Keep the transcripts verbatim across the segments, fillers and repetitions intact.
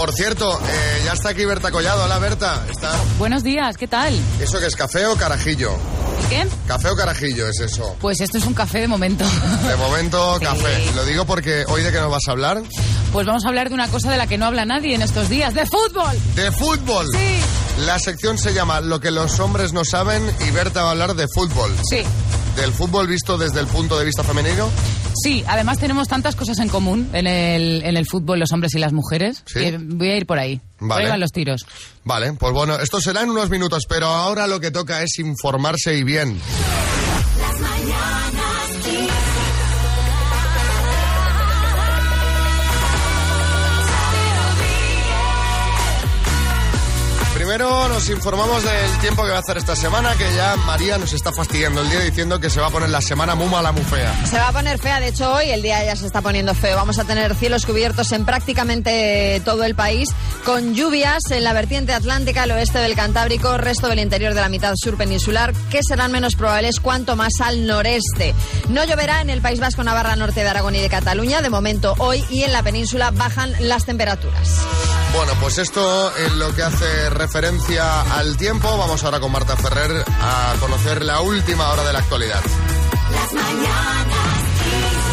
Por cierto, eh, ya está aquí Berta Collado. Hola, Berta. ¿Está? Buenos días, ¿qué tal? ¿Eso qué es, café o carajillo? ¿Qué? ¿Café o carajillo es eso? Pues esto es un café de momento. De momento, Sí. café. Lo digo porque hoy ¿de qué nos vas a hablar? Pues vamos a hablar de una cosa de la que no habla nadie en estos días, ¡de fútbol! ¡De fútbol! Sí. La sección se llama Lo que los hombres no saben y Berta va a hablar de fútbol. Sí. ¿Del fútbol visto desde el punto de vista femenino? Sí, además tenemos tantas cosas en común en el, en el fútbol, los hombres y las mujeres, ¿Sí? que voy a ir por ahí. Vale. Por ahí van los tiros. Vale, pues bueno, esto será en unos minutos, pero ahora lo que toca es informarse y bien. Las mañanas Kiss. Primero nos informamos del tiempo que va a hacer esta semana, que ya María nos está fastidiando el día diciendo que se va a poner la semana muy mala, muy fea. Se va a poner fea, de hecho hoy el día ya se está poniendo feo. Vamos a tener cielos cubiertos en prácticamente todo el país, con lluvias en la vertiente atlántica, el oeste del Cantábrico, resto del interior de la mitad sur peninsular, que serán menos probables cuanto más al noreste. No lloverá en el País Vasco, Navarra, norte de Aragón y de Cataluña. De momento hoy y en la península bajan las temperaturas. Bueno, pues esto en lo que hace referencia al tiempo. Vamos ahora con Marta Ferrer a conocer la última hora de la actualidad. Las mañanas Kiss.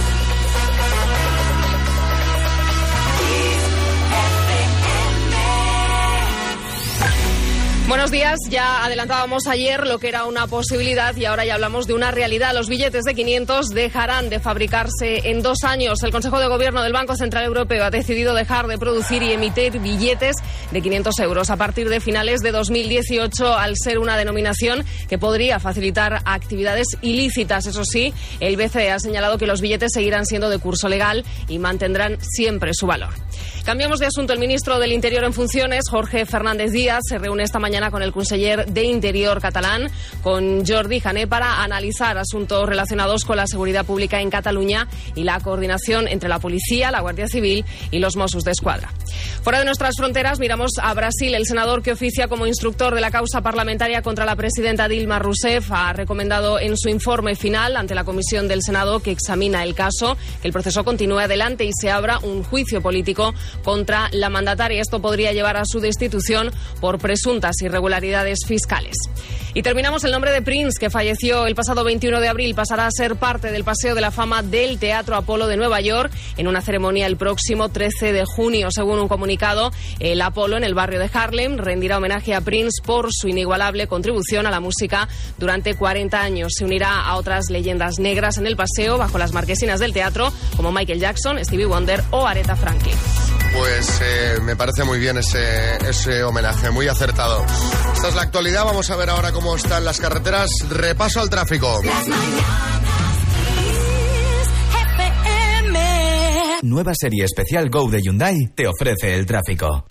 Buenos días, ya adelantábamos ayer lo que era una posibilidad y ahora ya hablamos de una realidad. Los billetes de quinientos dejarán de fabricarse en dos años. El Consejo de Gobierno del Banco Central Europeo ha decidido dejar de producir y emitir billetes de quinientos euros a partir de finales de dos mil dieciocho, al ser una denominación que podría facilitar actividades ilícitas. Eso sí, el B C E ha señalado que los billetes seguirán siendo de curso legal y mantendrán siempre su valor. Cambiamos de asunto. El ministro del Interior en funciones, Jorge Fernández Díaz, se reúne esta mañana con el conseller de Interior catalán, con Jordi Jané, para analizar asuntos relacionados con la seguridad pública en Cataluña y la coordinación entre la policía, la Guardia Civil y los Mossos d'Esquadra. Fuera de nuestras fronteras, miramos a Brasil. El senador que oficia como instructor de la causa parlamentaria contra la presidenta Dilma Rousseff ha recomendado en su informe final ante la comisión del Senado que examina el caso que el proceso continúe adelante y se abra un juicio político contra la mandataria. Esto podría llevar a su destitución por presuntas irregularidades fiscales. Y terminamos. El nombre de Prince, que falleció el pasado veintiuno de abril, pasará a ser parte del Paseo de la Fama del Teatro Apolo de Nueva York en una ceremonia el próximo trece de junio. Según un comunicado, el Apolo, en el barrio de Harlem, rendirá homenaje a Prince por su inigualable contribución a la música durante cuarenta años. Se unirá a otras leyendas negras en el paseo bajo las marquesinas del teatro, como Michael Jackson, Stevie Wonder o Aretha Franklin. Pues eh, me parece muy bien ese, ese homenaje, muy acertado. Esta es la actualidad. Vamos a ver ahora cómo están las carreteras. Repaso al tráfico. Las mañanas Kiss F M. Nueva serie especial Go de Hyundai te ofrece el tráfico.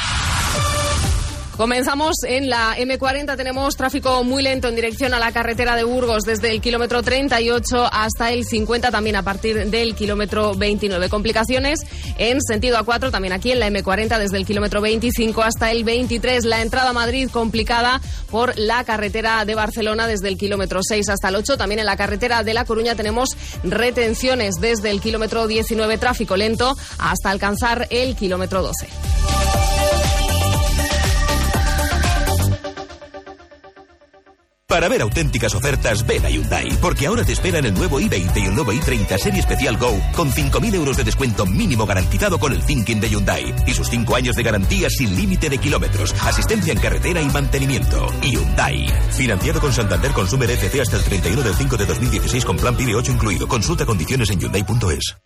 Comenzamos en la eme cuarenta. Tenemos tráfico muy lento en dirección a la carretera de Burgos desde el kilómetro treinta y ocho hasta el cincuenta, también a partir del kilómetro veintinueve. Complicaciones en sentido A cuatro, también aquí en la eme cuarenta desde el kilómetro veinticinco hasta el veintitrés. La entrada a Madrid complicada por la carretera de Barcelona desde el kilómetro seis hasta el ocho. También en la carretera de La Coruña tenemos retenciones desde el kilómetro diecinueve, tráfico lento hasta alcanzar el kilómetro doce. Para ver auténticas ofertas, ven a Hyundai, porque ahora te esperan el nuevo i veinte y el nuevo i treinta Serie Especial Go, con cinco mil euros de descuento mínimo garantizado con el Thinking de Hyundai, y sus cinco años de garantía sin límite de kilómetros, asistencia en carretera y mantenimiento. Hyundai. Financiado con Santander Consumer F C hasta el treinta y uno del cinco de dos mil dieciséis con plan PIB ocho incluido. Consulta condiciones en hyundai punto es.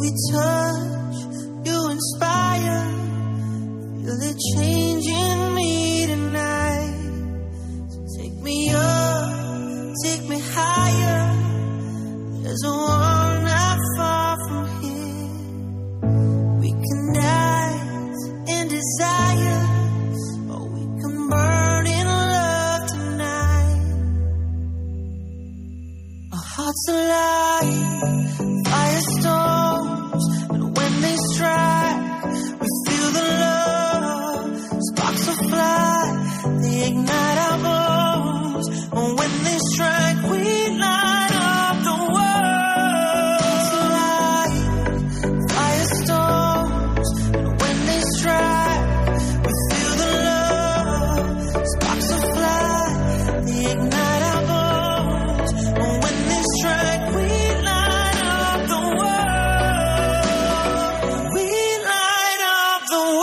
Every touch you inspire, feel it changing me tonight. So take me up, take me higher. There's a world not far from here. We can dance in desire, or we can burn in love tonight. Our hearts alive, firestorms, and when they strike, we feel the love. Sparks will fly, they ignite our bones, and when they strike, we light up the world. Alive, firestorms, and when they strike, we feel the love. Sparks will fly, they ignite our bones, and when they strike, we light up the world. We light up the world.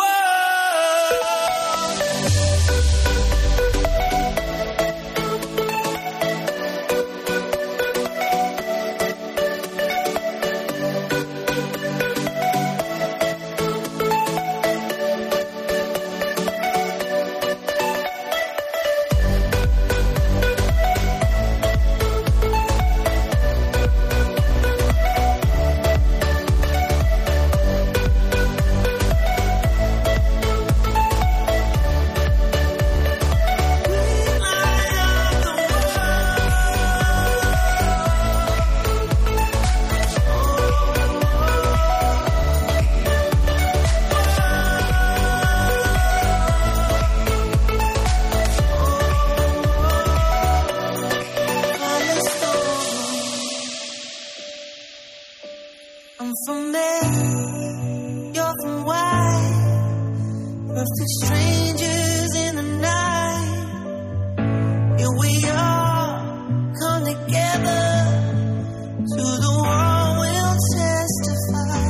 I'm from Maine, you're from White, perfect strangers in the night. Here we are, come together, to the world we'll testify.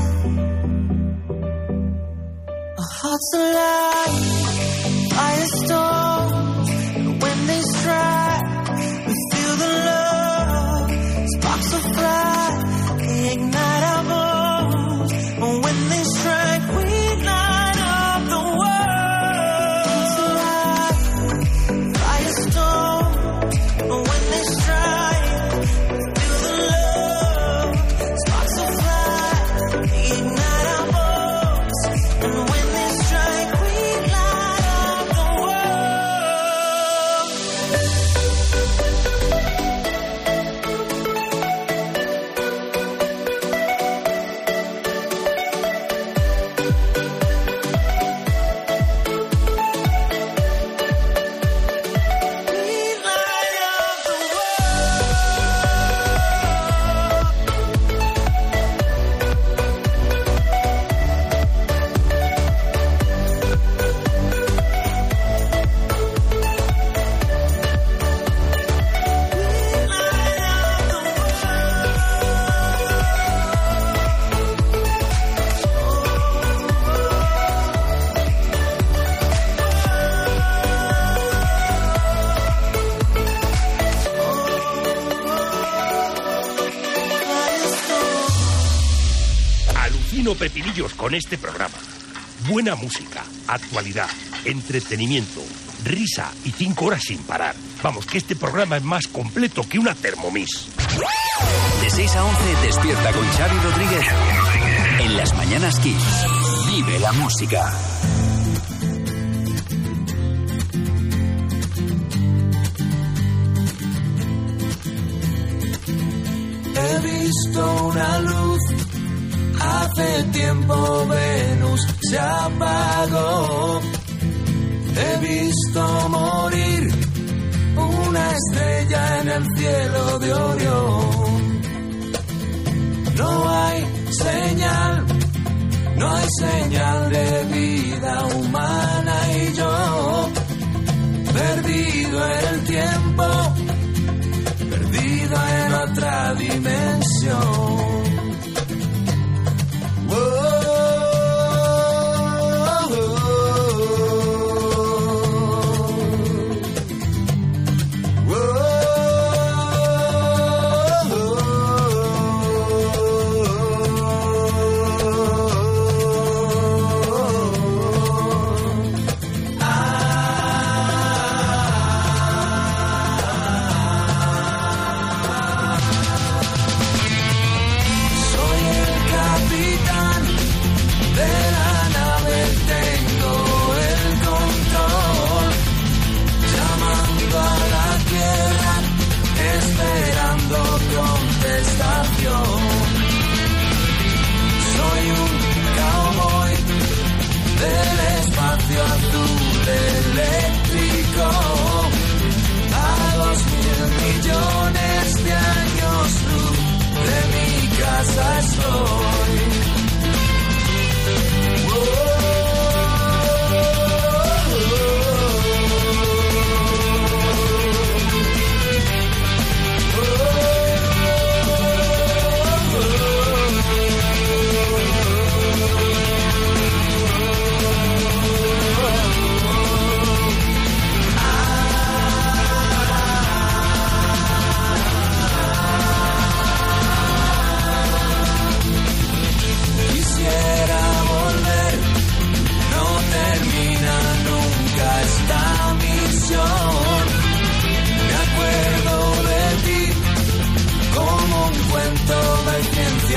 Our hearts alive, firestorms, and when they strike, we feel the love. Sparks will fly, they ignite our bones, and when they strike, we light up the world. Alive, firestorms, and when they strike, we feel the love. Sparks will fly, they ignite our bones, and when they strike, we light up the world. We light up the Alucino pepinillos con este programa. Buena música, actualidad, entretenimiento, risa y cinco horas sin parar. Vamos, que este programa es más completo que una Thermomix. De seis a once despierta con Xavi Rodríguez en Las Mañanas Kiss. Vive la música. He visto una luz, hace tiempo Venus se apagó. He visto morir una estrella en el cielo de Orión. No hay señal, no hay señal de vida humana y yo, perdido en el tiempo, perdido en otra dimensión.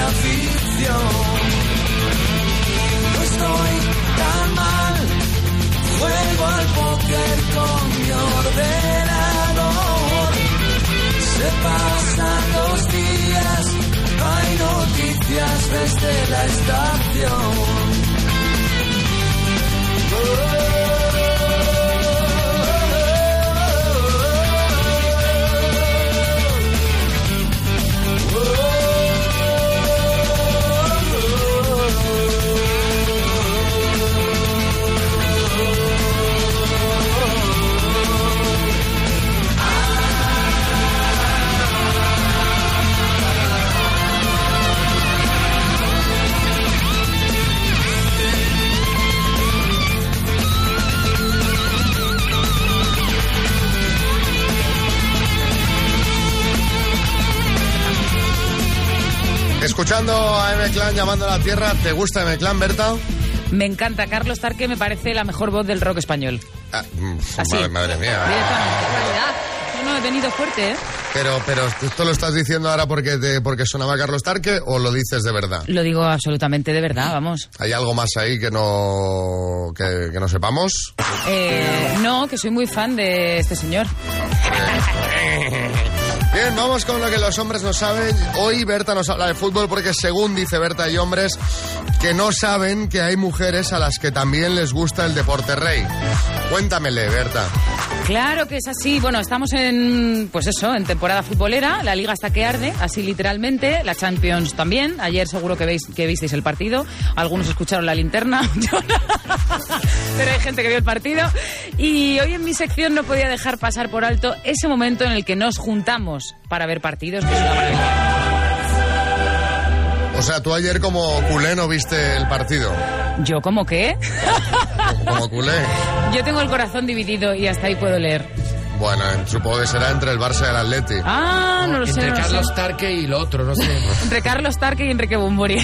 ficción. No estoy tan mal, juego al póker con mi ordenador. Se pasan los días, no hay noticias desde la estación. Escuchando a M-Clan llamando a la tierra, ¿te gusta M-Clan, Berta? Me encanta. Carlos Tarque me parece la mejor voz del rock español. Ah, Así. Madre, madre mía. Directamente. No, no, he venido fuerte, ¿eh? Pero, pero, ¿esto lo estás diciendo ahora porque, te, porque sonaba Carlos Tarque o lo dices de verdad? Lo digo absolutamente de verdad, vamos. ¿Hay algo más ahí que no, que, que no sepamos? Eh, no, que soy muy fan de este señor. Bien, vamos con lo que los hombres no saben. Hoy Berta nos habla de fútbol porque según dice Berta hay hombres que no saben que hay mujeres a las que también les gusta el deporte rey. Cuéntamele, Berta. Claro que es así. Bueno, estamos en, pues eso, en temporada futbolera. La Liga está que arde, así literalmente. La Champions también. Ayer seguro que veis que visteis el partido. Algunos escucharon la linterna. Yo no. Pero hay gente que vio el partido. Y hoy en mi sección no podía dejar pasar por alto ese momento en el que nos juntamos para ver partidos, que es una maravilla. O sea, tú ayer como culé no viste el partido. ¿Yo como qué? Como, como culé. Yo tengo el corazón dividido y hasta ahí puedo leer. Bueno, supongo que será entre el Barça y el Atleti. Ah, no, no lo sé. Entre no Carlos sé. Tarque y el otro, no sé. Entre Carlos Tarque y Enrique Bumburi.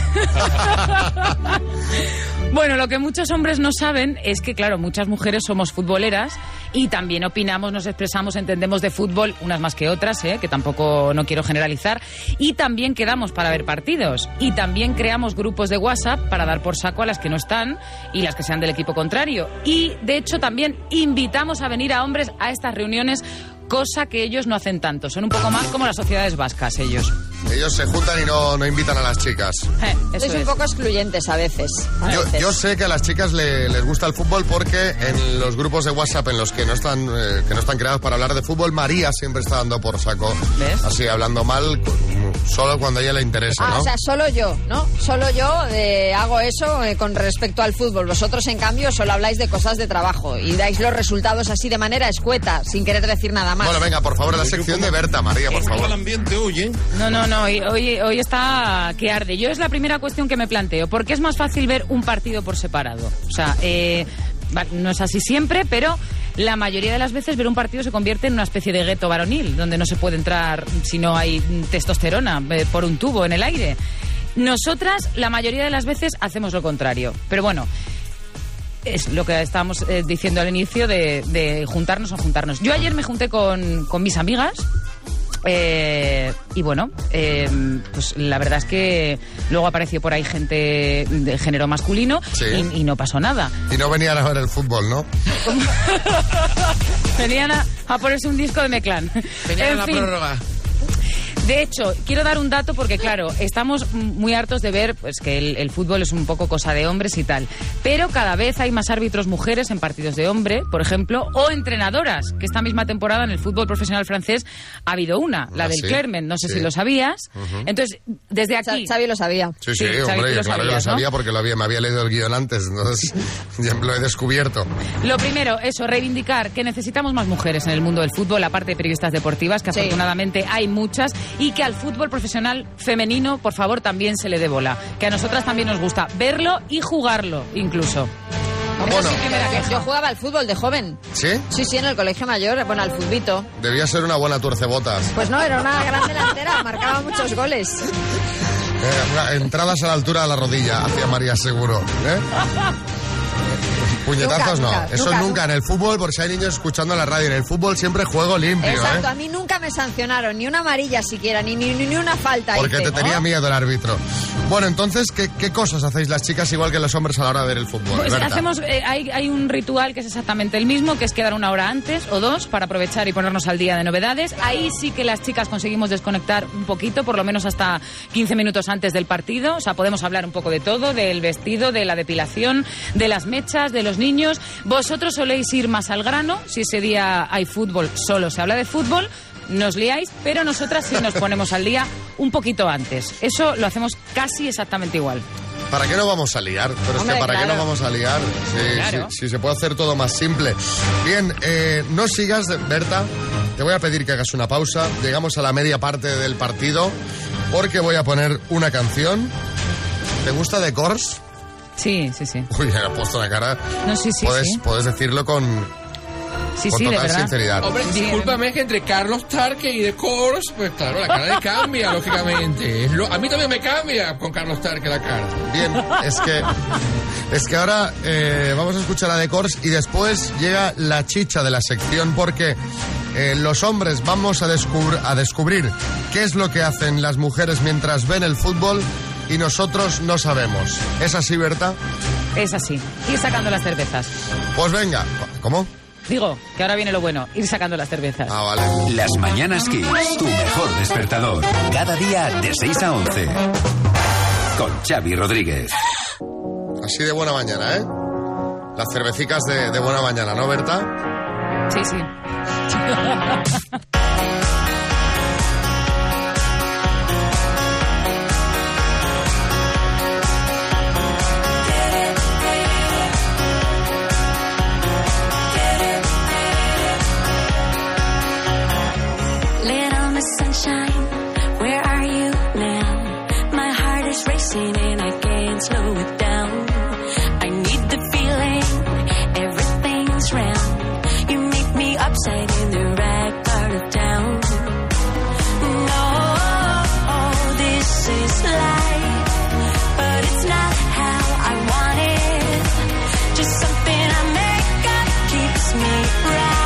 Bueno, lo que muchos hombres no saben es que, claro, muchas mujeres somos futboleras y también opinamos, nos expresamos, entendemos de fútbol, unas más que otras, ¿eh? Que tampoco no quiero generalizar, y también quedamos para ver partidos, y también creamos grupos de WhatsApp para dar por saco a las que no están y las que sean del equipo contrario. Y, de hecho, también invitamos a venir a hombres a estas reuniones, cosa que ellos no hacen tanto. Son un poco más como las sociedades vascas, ellos. Ellos se juntan y no, no invitan a las chicas. Eh, eso Sois un es. poco excluyentes a veces. a Yo, veces. yo sé que a las chicas le- les gusta el fútbol porque en los grupos de WhatsApp en los que no están eh, que no están creados para hablar de fútbol, María siempre está dando por saco. ¿Ves? Así, hablando mal, solo cuando a ella le interesa, Ah, ¿no? o sea, solo yo, ¿no? Solo yo eh, hago eso eh, con respecto al fútbol. Vosotros, en cambio, solo habláis de cosas de trabajo y dais los resultados así de manera escueta, sin querer decir nada más. Bueno, venga, por favor, la sección de Berta, María, por favor. ambiente hoy, ¿eh? No, no, no, hoy, hoy, hoy está que arde. Yo es la primera cuestión que me planteo. ¿Por qué es más fácil ver un partido por separado? O sea, eh, va- no es así siempre, pero la mayoría de las veces ver un partido se convierte en una especie de gueto varonil, donde no se puede entrar si no hay testosterona eh, por un tubo en el aire. Nosotras, la mayoría de las veces, hacemos lo contrario. Pero bueno, es lo que estábamos eh, diciendo al inicio de, de juntarnos o juntarnos. Yo ayer me junté con, con mis amigas. Eh, y bueno, eh, pues la verdad es que luego apareció por ahí gente de género masculino Sí. y, y no pasó nada. Y no venían a ver el fútbol, ¿no? Venían a, a ponerse un disco de M-Clan. Venía En la fin. prórroga. De hecho, quiero dar un dato porque, claro, estamos muy hartos de ver pues que el, el fútbol es un poco cosa de hombres y tal. Pero cada vez hay más árbitros mujeres en partidos de hombre, por ejemplo, o entrenadoras, que esta misma temporada en el fútbol profesional francés ha habido una, la Ah, del sí. Clermont, no sé Sí. si lo sabías. Ujú. Entonces, desde Sa- aquí... Xavi lo sabía. Sí, sí, Sí, Xavi, hombre, tú lo claro que lo sabías, ¿no? sabía porque lo había, me había leído el guión antes, entonces ya lo he descubierto. Lo primero, eso, reivindicar que necesitamos más mujeres en el mundo del fútbol, aparte de periodistas deportivas, que Sí. afortunadamente hay muchas, y que al fútbol profesional femenino, por favor, también se le dé bola. Que a nosotras también nos gusta verlo y jugarlo, incluso. Bueno, sí que me da Yo, queja. yo jugaba al fútbol de joven. ¿sí? Sí, sí, en el colegio mayor, bueno, al futbito. Debía ser una buena tuercebotas. Pues no, era una gran delantera, marcaba muchos goles. Eh, entradas a la altura de la rodilla, hacía María seguro. ¿eh? Puñetazos Nunca, no, nunca, eso nunca, nunca. nunca. En el fútbol, por si hay niños escuchando la radio, en el fútbol siempre juego limpio, Exacto, ¿eh? a mí nunca me sancionaron, ni una amarilla siquiera, ni, ni, ni una falta. Porque hice. te tenía miedo el árbitro. Bueno, entonces, ¿qué, ¿qué cosas hacéis las chicas igual que los hombres a la hora de ver el fútbol? Pues Berta? hacemos, eh, hay, hay un ritual que es exactamente el mismo, que es quedar una hora antes o dos para aprovechar y ponernos al día de novedades. Ahí sí que las chicas conseguimos desconectar un poquito, por lo menos hasta quince minutos antes del partido. O sea, podemos hablar un poco de todo, del vestido, de la depilación, de las mechas, de los niños. Vosotros soléis ir más al grano. Si ese día hay fútbol, solo se habla de fútbol. Nos liáis, pero nosotras sí nos ponemos al día un poquito antes. Eso lo hacemos casi exactamente igual. ¿Para qué no vamos a liar? Pero Hombre, es que ¿para claro. qué no vamos a liar? Si, Claro. si- si se puede hacer todo más simple. Bien, eh, no sigas, Berta. Te voy a pedir que hagas una pausa. Llegamos a la media parte del partido porque voy a poner una canción. ¿Te gusta The Corrs? Sí, sí, sí. Uy, me ha puesto la cara. No, sí, sí, puedes, sí. puedes decirlo con, Sí, con sí, de total verdad. sinceridad. Hombre, Sí. discúlpame, es que entre Carlos Tarque y The Corrs, pues claro, la cara le cambia, lógicamente. Es lo- a mí también me cambia con Carlos Tarque la cara. Bien, es que es que ahora eh, vamos a escuchar a The Corrs y después llega la chicha de la sección porque eh, los hombres vamos a, descubr- a descubrir qué es lo que hacen las mujeres mientras ven el fútbol y nosotros no sabemos. ¿Es así, Berta? Es así. Ir sacando las cervezas. Pues venga. ¿Cómo? Digo, que ahora viene lo bueno, ir sacando las cervezas. Ah, vale. Las Mañanas Kiss, tu mejor despertador. Cada día de seis a once. Con Xavi Rodríguez. Así de buena mañana, ¿eh? Las cervecicas de, de buena mañana, ¿no, Berta? Sí, sí. Little Miss Sunshine, where are you now? My heart is racing and I can't slow it down. I need the feeling, everything's round. You make me upside in the right part of town. No, this is life, but it's not how I want it. Just something I make up keeps me right.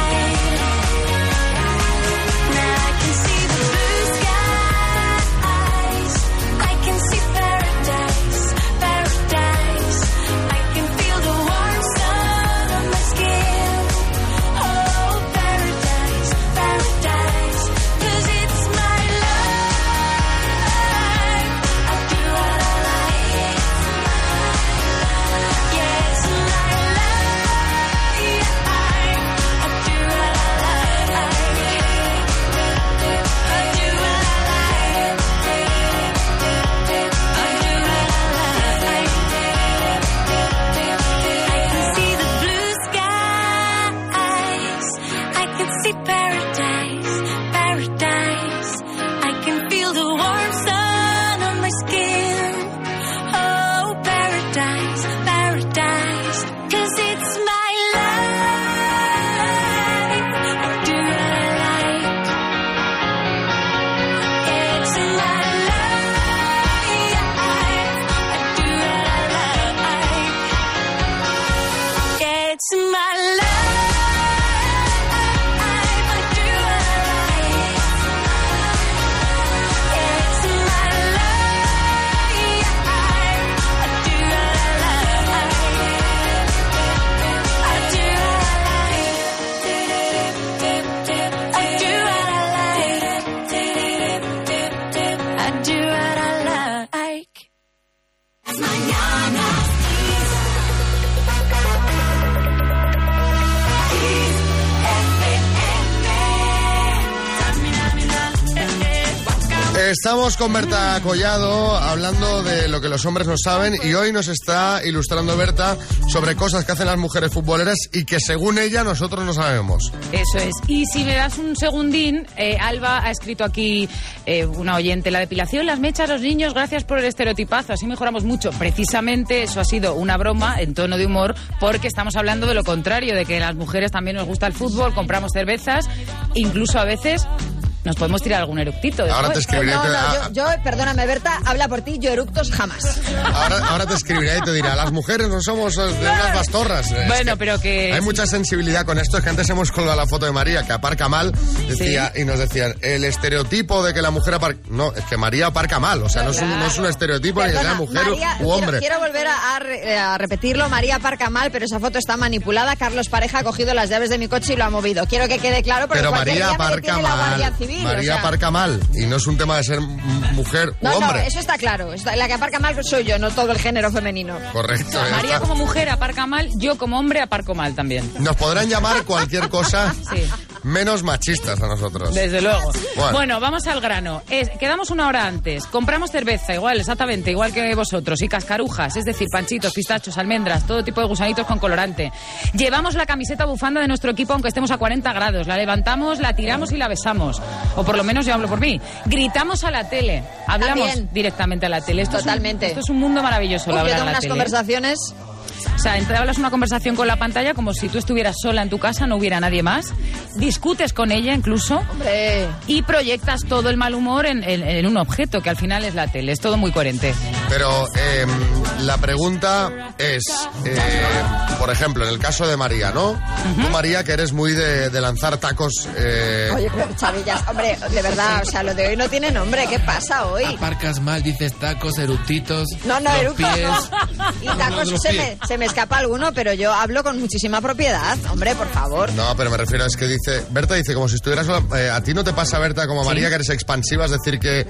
Estamos con Berta Collado hablando de lo que los hombres no saben y hoy nos está ilustrando Berta sobre cosas que hacen las mujeres futboleras y que según ella nosotros no sabemos. Eso es. Y si me das un segundín, eh, Alba ha escrito aquí eh, una oyente, la depilación, las mechas, los niños, gracias por el estereotipazo, así mejoramos mucho. Precisamente eso ha sido una broma en tono de humor porque estamos hablando de lo contrario, de que a las mujeres también nos gusta el fútbol, compramos cervezas, incluso a veces nos podemos tirar algún eructito después. Ahora te escribiré. No, te- no, ah, yo, yo, perdóname, Berta, habla por ti, yo eructos jamás. ahora, ahora te escribiré y te dirá, las mujeres no somos de unas bastorras. Es Bueno, que pero que... Hay mucha sensibilidad con esto. Es que antes hemos colgado la foto de María, que aparca mal, decía, y nos decían, el estereotipo de que la mujer aparca... No, es que María aparca mal. O sea, no es un, no es un estereotipo ni que sea Perdona, mujer María, u hombre. Quiero, quiero volver a, a re- a repetirlo. María aparca mal, pero esa foto está manipulada. Carlos Pareja ha cogido las llaves de mi coche y lo ha movido. Quiero que quede claro, porque Pero cualquier María día me aparca detiene la Guardia mal. Civil. María o sea. aparca mal. Y no es un tema de ser m- mujer No, u hombre. no, eso está claro. Está- La que aparca mal soy yo, no todo el género femenino. Correcto. ya María está. como mujer aparca mal, yo como hombre aparco mal también. Nos podrán llamar cualquier cosa Sí. menos machistas a nosotros. Desde luego. Bueno. Bueno, vamos al grano. Es, quedamos una hora antes. Compramos cerveza, igual, exactamente, igual que vosotros. Y cascarujas, es decir, panchitos, pistachos, almendras, todo tipo de gusanitos con colorante. Llevamos la camiseta bufanda de nuestro equipo aunque estemos a cuarenta grados. La levantamos, la tiramos y la besamos. O por lo menos yo hablo por mí. Gritamos a la tele. Hablamos También. directamente a la tele. Esto Totalmente. Es un, esto es un mundo maravilloso, Uf, la yo verdad, tengo la unas tele. conversaciones. O sea, entablas una conversación con la pantalla como si tú estuvieras sola en tu casa, no hubiera nadie más. Discutes con ella incluso. Hombre. Y proyectas todo el mal humor en, en- en un objeto, que al final es la tele. Es todo muy coherente. Pero eh, la pregunta es, eh, por ejemplo, en el caso de María, ¿no? Tú, María, que eres muy de, de lanzar tacos... eh, Oye, pero Chavillas, hombre, de verdad, o sea, lo de hoy no tiene nombre. ¿Qué pasa hoy? Aparcas mal, dices tacos, eructitos. No, no, los eructos pies. no. Y No, tacos los se pies. me, se me escapa alguno, pero yo hablo con muchísima propiedad. Hombre, por favor. No, pero me refiero, es que dice, Berta dice, como si estuvieras sola, eh, a ti no te pasa, Berta, como a María, que eres expansiva, es decir, que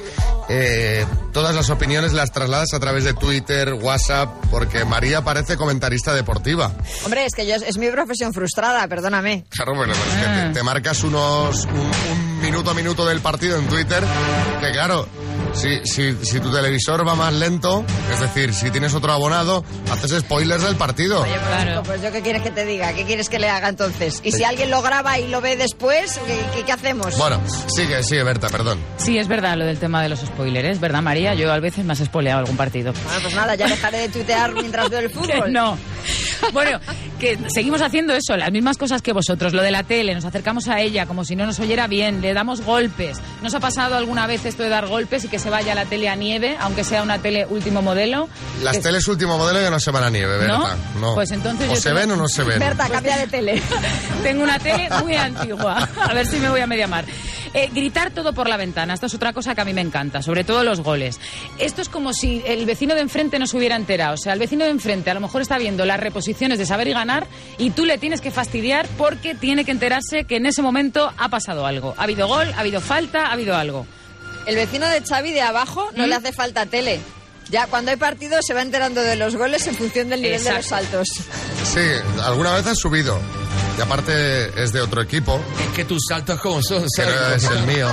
eh, todas las opiniones las trasladas a través de Twitter, WhatsApp, porque María parece comentarista deportiva. Hombre, es que yo es mi profesión frustrada, perdóname. Claro, bueno, pues es que te, te marcas unos un, un minuto a minuto del partido en Twitter, que claro, si, si, si tu televisor va más lento, es decir, si tienes otro abonado, haces spoilers del partido. Oye, pues, Claro. pues yo qué quieres que te diga, qué quieres que le haga entonces. Y si alguien lo graba y lo ve después, ¿qué, qué, qué hacemos? Bueno, sigue, sigue, Berta, perdón. Sí, es verdad lo del tema de los spoilers, ¿es verdad, María? Yo a veces me has spoileado algún partido. Bueno, pues nada, ya dejaré de tuitear mientras veo el Que fútbol. no. Bueno, que seguimos haciendo eso, las mismas cosas que vosotros. Lo de la tele, nos acercamos a ella como si no nos oyera bien, le damos golpes. ¿Nos ha pasado alguna vez esto de dar golpes y que se vaya la tele a nieve, aunque sea una tele último modelo? Las Que- teles último modelo ya no se van a nieve, Berta. ¿No? Pues entonces o yo se tengo- ven o no se ven. Berta, cambia de tele. Tengo una tele muy antigua. A ver si me voy a mediamar. Eh, gritar todo por la ventana. Esto es otra cosa que a mí me encanta, sobre todo los goles. Esto es como si el vecino de enfrente no se hubiera enterado. O sea, el vecino de enfrente a lo mejor está viendo las reposiciones de Saber y Ganar y tú le tienes que fastidiar porque tiene que enterarse que en ese momento ha pasado algo. Ha habido gol, ha habido falta, ha habido algo. El vecino de Xavi de abajo no ¿Mm? le hace falta tele. Ya cuando hay partido se va enterando de los goles en función del nivel de los Exacto. saltos. Sí, alguna vez has subido. Y aparte es de otro equipo, Es que tus saltos como son, que ¿sabes? no es el mío.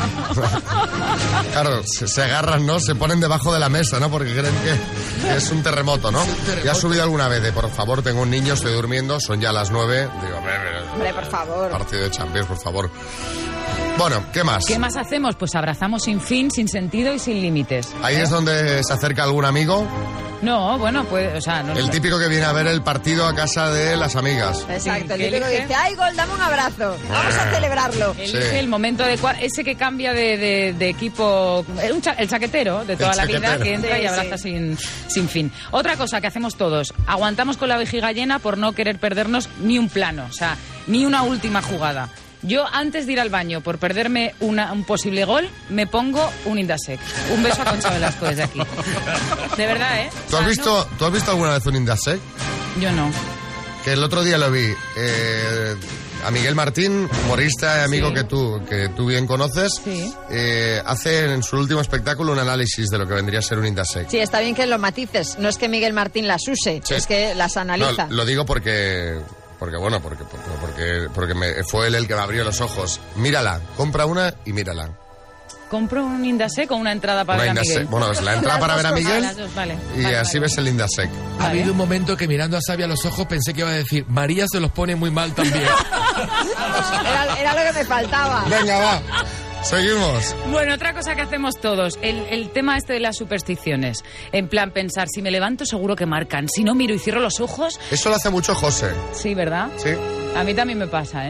Claro, se, se agarran, ¿no? Se ponen debajo de la mesa, ¿no? Porque creen que, que es un terremoto, ¿no? terremoto. Ya has subido alguna vez de, por favor, tengo un niño, estoy durmiendo, son ya las nueve. Digo, "Hombre, Hombre, por favor. partido de Champions, por favor". Bueno, ¿qué más? ¿Qué más hacemos? Pues abrazamos sin fin, sin sentido y sin límites. Ahí es donde se acerca algún amigo, No, bueno, pues, o sea, no el típico que viene a ver el partido a casa de las amigas. Exacto, el ¿Qué típico que elige? dice, ¡ay, gol, dame un abrazo! Vamos a celebrarlo. Elige Sí. el momento adecuado, ese que cambia de, de- de equipo, el, un cha- el chaquetero de toda El la vida, chaquetero. que entra Sí, y abraza sí. sin, sin fin. Otra cosa que hacemos todos, aguantamos con la vejiga llena por no querer perdernos ni un plano, o sea, ni una última jugada. Yo, antes de ir al baño por perderme una- un posible gol, me pongo un Indasec. Un beso a Concha Velasco desde aquí. De verdad, ¿eh? O ¿Tú has sea, visto, ¿tú has visto alguna vez un Indasec? no- yo no. Que el otro día lo vi. eh, a Miguel Martín, humorista y amigo Sí. que tú que tú bien conoces, Sí. eh, hace en su último espectáculo un análisis de lo que vendría a ser un Indasec. Sí, está bien que lo matices. No es que Miguel Martín las use, Sí. es que las analiza. No, lo digo porque porque bueno, porque porque porque, porque me- fue él el que me abrió los ojos. Mírala, compra una y mírala. Compro un Indasec con una entrada para Una ver a Indasec. Miguel. Bueno, es la entrada Las para dos ver a cosas, Miguel las dos, vale. y Vale, así vale. ves el Indasec. Ha Vale. habido un momento que mirando a Xavi a los ojos pensé que iba a decir, María se los pone muy mal también. Era, era lo que me faltaba. Venga, va. Seguimos. Bueno, otra cosa que hacemos todos, el, el tema este de las supersticiones. En plan, pensar, si me levanto seguro que marcan. Si no miro y cierro los ojos, Eso lo hace mucho José. sí, ¿verdad? Sí. A mí también me pasa, ¿eh?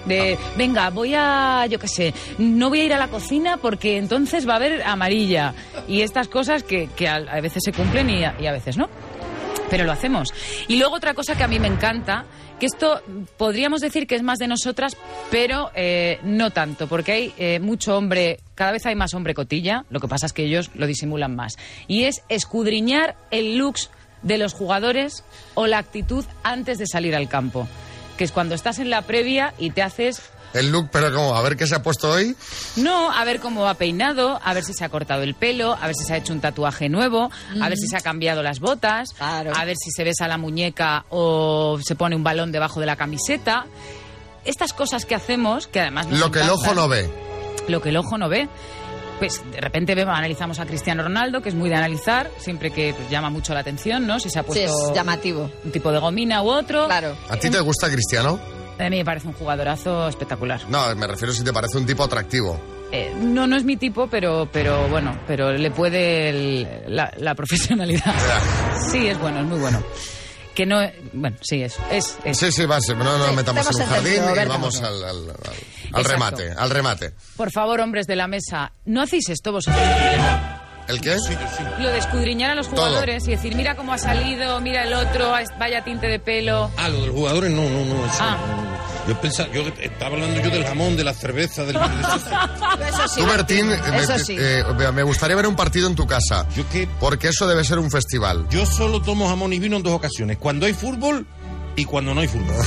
De, venga, voy a, yo qué sé, no voy a ir a la cocina porque entonces va a haber amarilla. Y estas cosas que, que a, a veces se cumplen y a, y a veces no. Pero lo hacemos. Y luego otra cosa que a mí me encanta, que esto podríamos decir que es más de nosotras, pero eh, no tanto, porque hay eh, mucho hombre, cada vez hay más hombre cotilla, lo que pasa es que ellos lo disimulan más. Y es escudriñar el looks de los jugadores o la actitud antes de salir al campo, que es cuando estás en la previa y te haces... El look, pero ¿cómo? A ver qué se ha puesto hoy. No, a ver cómo va peinado, a ver si se ha cortado el pelo, a ver si se ha hecho un tatuaje nuevo, mm. a ver si se ha cambiado las botas, claro. a ver si se besa la muñeca o se pone un balón debajo de la camiseta. Estas cosas que hacemos, que además nos Lo que encantan, el ojo no ve. Lo que el ojo no ve. Pues de repente vemos, analizamos a Cristiano Ronaldo, que es muy de analizar, siempre que pues, llama mucho la atención, ¿no? Si se ha puesto sí, es llamativo. Un tipo de gomina u otro. Claro. ¿A ti te gusta Cristiano? A mí me parece un jugadorazo espectacular. No, me refiero si te parece un tipo atractivo. Eh, no, no es mi tipo, pero, pero bueno, pero le puede el, la, la profesionalidad. Sí, es bueno, es muy bueno. Que no, bueno, sí, es, es, es. Sí, sí, va, sí, no nos sí, metamos en un jardín entendido, y vamos al, al, al, al remate, al remate. Por favor, hombres de la mesa, no hacéis esto vosotros. ¿El qué? Sí, sí. Lo de escudriñar a los jugadores Todo. y decir, mira cómo ha salido, mira el otro, vaya tinte de pelo. Ah, lo de los jugadores no, no, no. Eso, ah. no. Yo pensaba, yo estaba hablando yo del jamón, de la cerveza, del... Eso sí, Tú, Bertín, eso me, sí. eh, me gustaría ver un partido en tu casa. ¿Yo qué? Porque eso debe ser un festival. Yo solo tomo jamón y vino en dos ocasiones. Cuando hay fútbol y cuando no hay fútbol.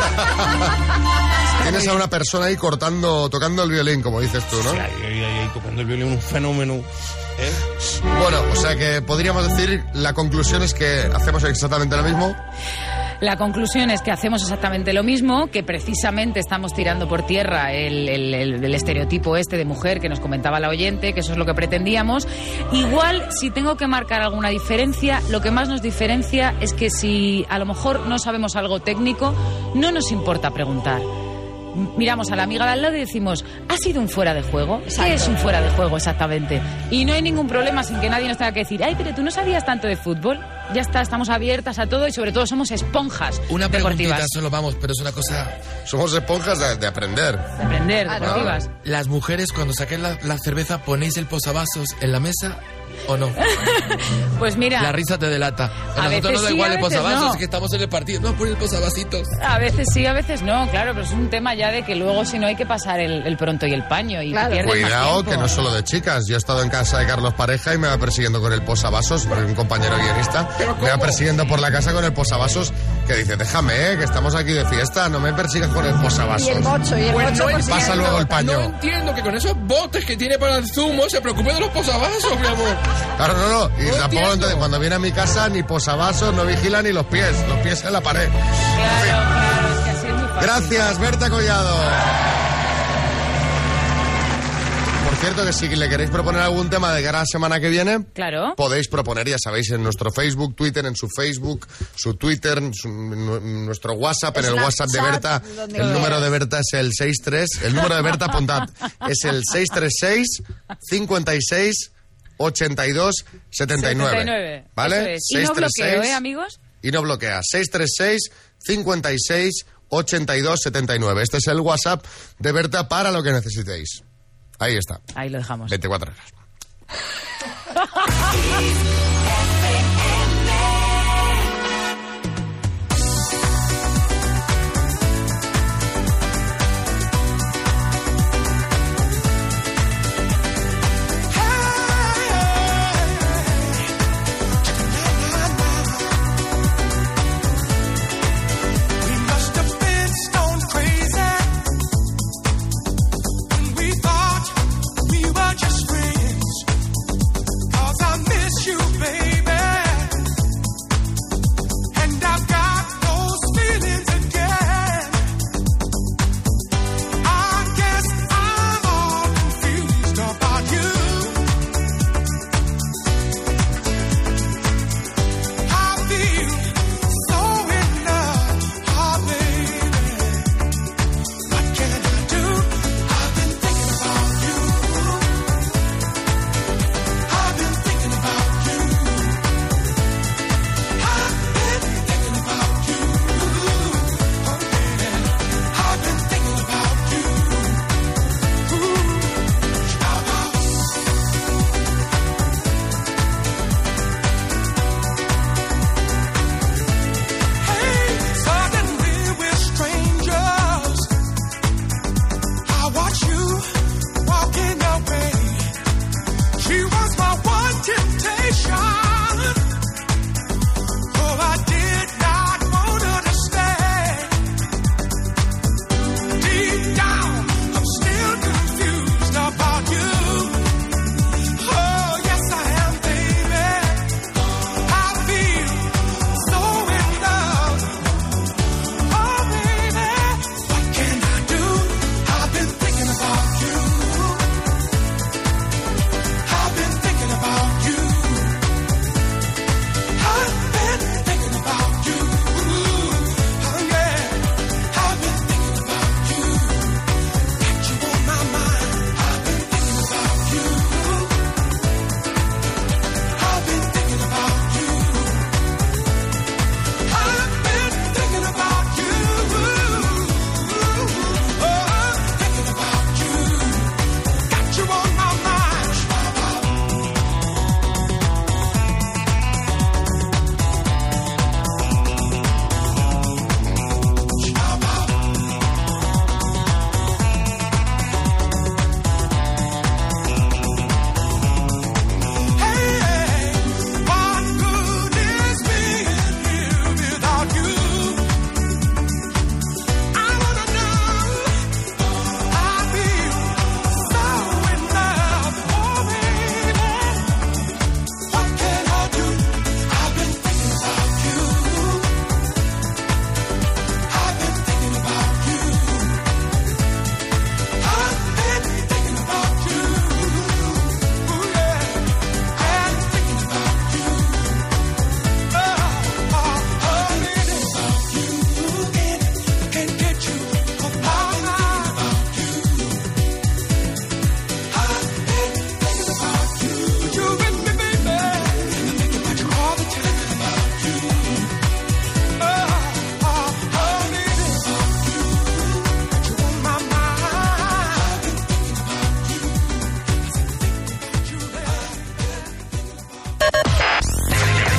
Tienes a una persona ahí cortando, tocando el violín, como dices tú, ¿no? Sí, ahí, ahí, ahí tocando el violín, un fenómeno. ¿Eh? Bueno, o sea que podríamos decir, la conclusión es que hacemos exactamente lo mismo. La conclusión es que hacemos exactamente lo mismo, que precisamente estamos tirando por tierra el, el, el, el estereotipo este de mujer que nos comentaba la oyente, que eso es lo que pretendíamos. Igual, si tengo que marcar alguna diferencia, lo que más nos diferencia es que si a lo mejor no sabemos algo técnico, no nos importa preguntar. Miramos a la amiga de al lado y decimos, ¿ha sido un fuera de juego? Exacto. ¿Qué es un fuera de juego exactamente? Y no hay ningún problema sin que nadie nos tenga que decir, ay, pero tú no sabías tanto de fútbol. Ya está, estamos abiertas a todo y sobre todo somos esponjas Una deportivas. preguntita solo, vamos, pero es una cosa... Somos esponjas de, de aprender. De aprender, Ah, deportivas. Las mujeres, cuando saquen la, la cerveza, ¿ponéis el posavasos en la mesa o no? Pues mira... La risa te delata. A, A nosotros veces nos da sí, igual a el veces posavasos, no. es que estamos en el partido. No, pon el posavasitos. A veces sí, a veces no, claro, pero es un tema ya de que luego si no hay que pasar el, el pronto y el paño y Claro. pierdes más Cuidado, tiempo. que no es solo de chicas. Yo he estado en casa de Carlos Pareja y me va persiguiendo con el posavasos, porque un compañero guionista me va persiguiendo por la casa con el posavasos, que dice, déjame, eh, que estamos aquí de fiesta, no me persigas con el posavasos. Y el bocho, y el Pues bocho no por Pasa luego el paño. No entiendo que con esos botes que tiene para el zumo se preocupe de los posavasos, mi amor. Claro, no, no. Y No tampoco entiendo. entonces, cuando viene a mi casa ni posavasos, no vigila ni los pies. Los pies en la pared. Claro, claro, es que así es muy fácil. Gracias, Berta Collado. Por cierto, que si le queréis proponer algún tema de cara a la semana que viene, Claro. podéis proponer, ya sabéis, en nuestro Facebook, Twitter, en su Facebook, su Twitter, su- nu- nuestro WhatsApp, en el Snapchat, WhatsApp de Berta. donde El número quieras. de Berta es el sesenta y tres. El número de Berta, apuntad, es el seis tres seis, cincuenta y seis, ochenta y dos, setenta y nueve. setenta y nueve. ¿Vale? Eso es. Y no bloqueo, ¿eh, amigos? Y no bloquea. seis tres seis, cincuenta y seis, ochenta y dos, setenta y nueve. Este es el WhatsApp de Berta para lo que necesitéis. Ahí está. Ahí lo dejamos. veinticuatro horas. We must have been stone crazy when we thought we were just friends. 'Cause I miss you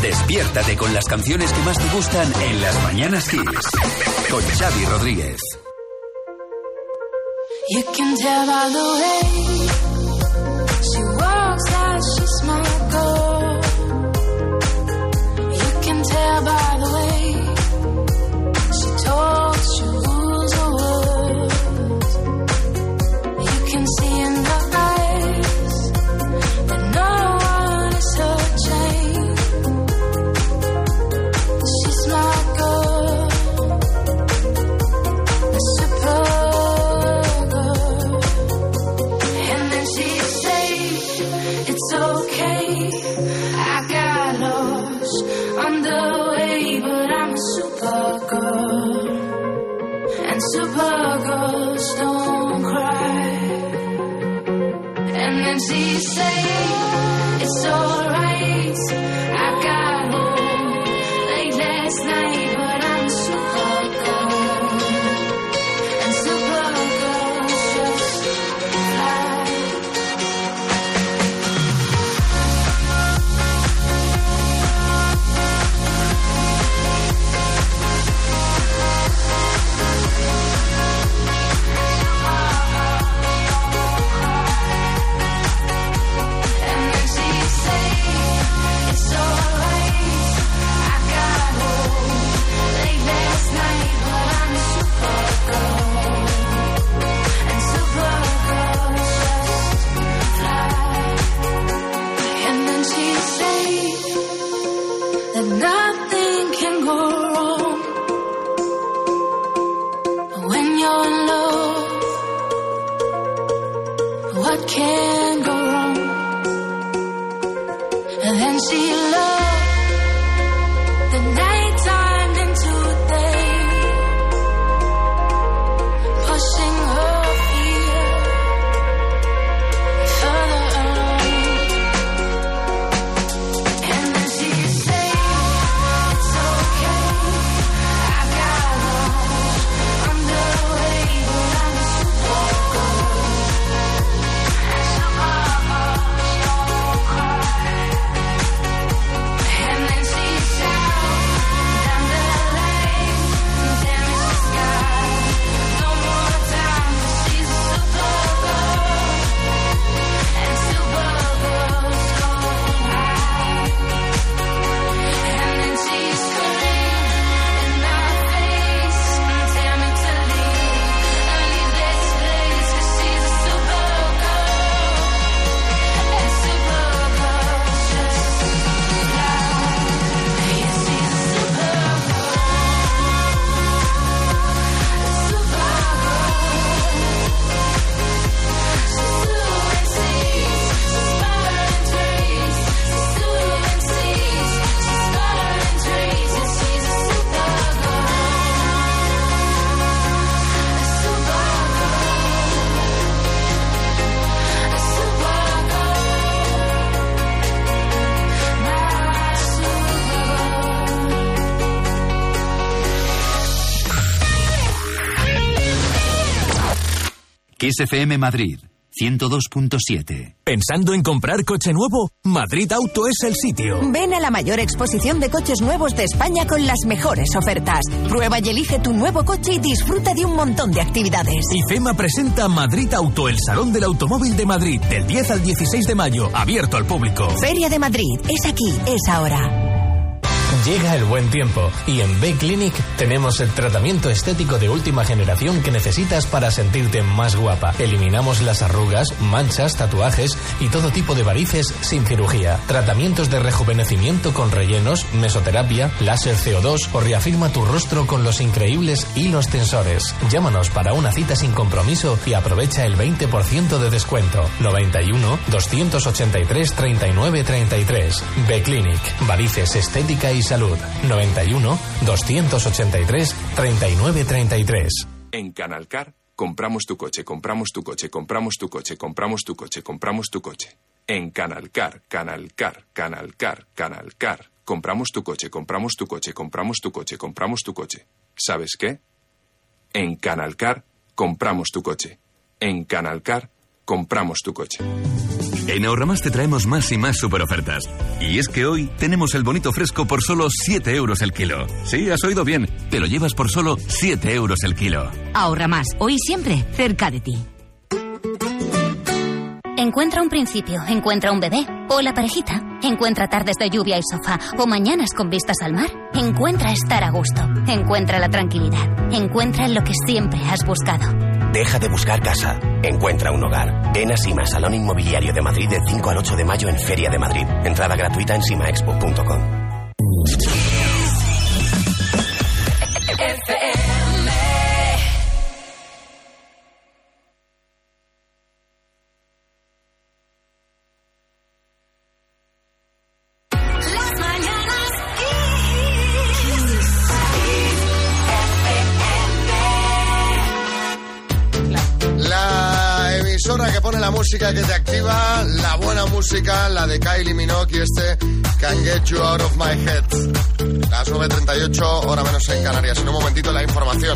Despiértate con las canciones que más te gustan en Las Mañanas Kiss. Con Xavi Rodríguez. You can tell by the way she walks like she's my girl. You can tell by the way she talks, she rules her words. You can see in her eyes that no one is her chain. She's my girl, a super. It's okay, I got lost on the way, but I'm a super girl, and super girls don't cry. And then she said, it's alright, I got home late last night, but I'm a super girl, and super girls just fly. Nothing can go wrong when you're in love. What can go wrong? And then she loved the night turned into day, pushing her fear further along. And then she said, Kiss F M Madrid, ciento dos punto siete. ¿Pensando en comprar coche nuevo? Madrid Auto es el sitio. Ven a la mayor exposición de coches nuevos de España con las mejores ofertas. Prueba y elige tu nuevo coche y disfruta de un montón de actividades. IFEMA presenta Madrid Auto, el Salón del Automóvil de Madrid, del diez al dieciséis de mayo, abierto al público. Feria de Madrid, es aquí, es ahora. Llega el buen tiempo y en B-Clinic tenemos el tratamiento estético de última generación que necesitas para sentirte más guapa. Eliminamos las arrugas, manchas, tatuajes y todo tipo de varices sin cirugía. Tratamientos de rejuvenecimiento con rellenos, mesoterapia, láser C O dos o reafirma tu rostro con los increíbles hilos tensores. Llámanos para una cita sin compromiso y aprovecha el veinte por ciento de descuento. noventa y uno, doscientos ochenta y tres, treinta y nueve, treinta y tres. B-Clinic, varices, estética y salud. noventa y uno, doscientos ochenta y tres, treinta y nueve, treinta y tres. En Canalcar, compramos tu coche, compramos tu coche, compramos tu coche, compramos tu coche, compramos tu coche. En Canalcar, Canalcar, Canalcar, Canalcar. Compramos tu coche, compramos tu coche, compramos tu coche, compramos tu coche. ¿Sabes qué? En Canalcar, compramos tu coche. En Canalcar, compramos tu coche. En Ahorramás te traemos más y más superofertas. Y es que hoy tenemos el bonito fresco por solo siete euros el kilo. Sí, has oído bien, te lo llevas por solo siete euros el kilo. Ahorra más, hoy y siempre, cerca de ti. Encuentra un principio, encuentra un bebé o la parejita. Encuentra tardes de lluvia y sofá o mañanas con vistas al mar. Encuentra estar a gusto. Encuentra la tranquilidad. Encuentra lo que siempre has buscado. Deja de buscar casa. Encuentra un hogar. Ven a Sima, Salón Inmobiliario de Madrid, del cinco al ocho de mayo en Feria de Madrid. Entrada gratuita en simaexpo punto com. Que pone la música que te activa, la buena música, la de Kylie Minogue y este Can't Get You Out of My Head. Las nueve treinta y ocho, hora menos en Canarias. En un momentito la información.